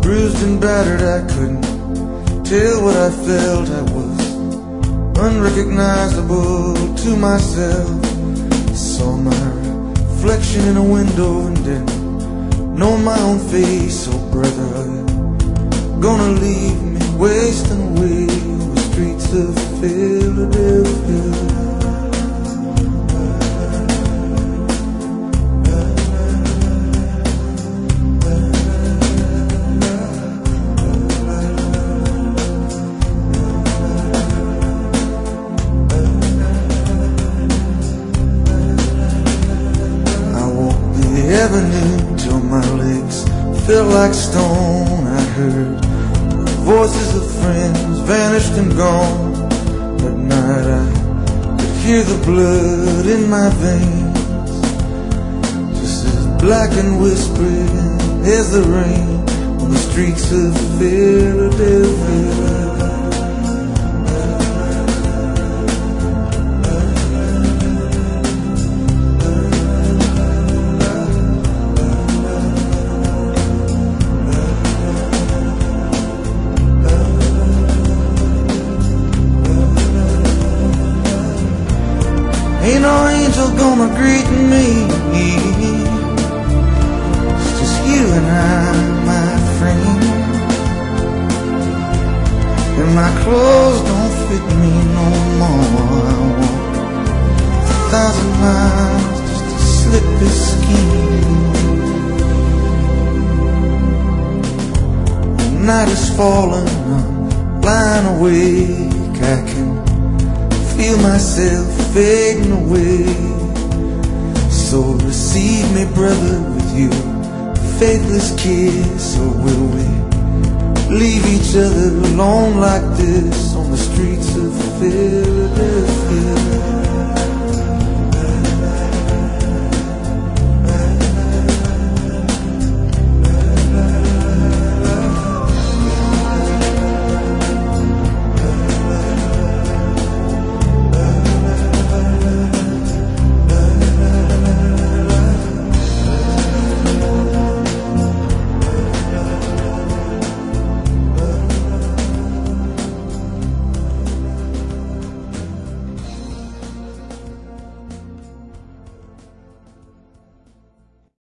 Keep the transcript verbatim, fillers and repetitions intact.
bruised and battered, I couldn't tell what I felt. I was unrecognizable to myself. I saw my reflection in a window and didn't know my own face. Oh brother, you're gonna leave me wasting away on the streets of Philadelphia. Avenue till my legs felt like stone. I heard voices of friends vanished and gone. At night I could hear the blood in my veins, just as black and whispering as the rain on the streets of Philadelphia. Ain't no angel gonna greet me. It's just you and I, my friend. And my clothes don't fit me no more. I walk a thousand miles just to slip this skin. The night is falling, I'm lying awake. I can feel myself fading away. So receive me, brother, with you faithless kiss. Or will we leave each other alone like this on the streets of Philadelphia?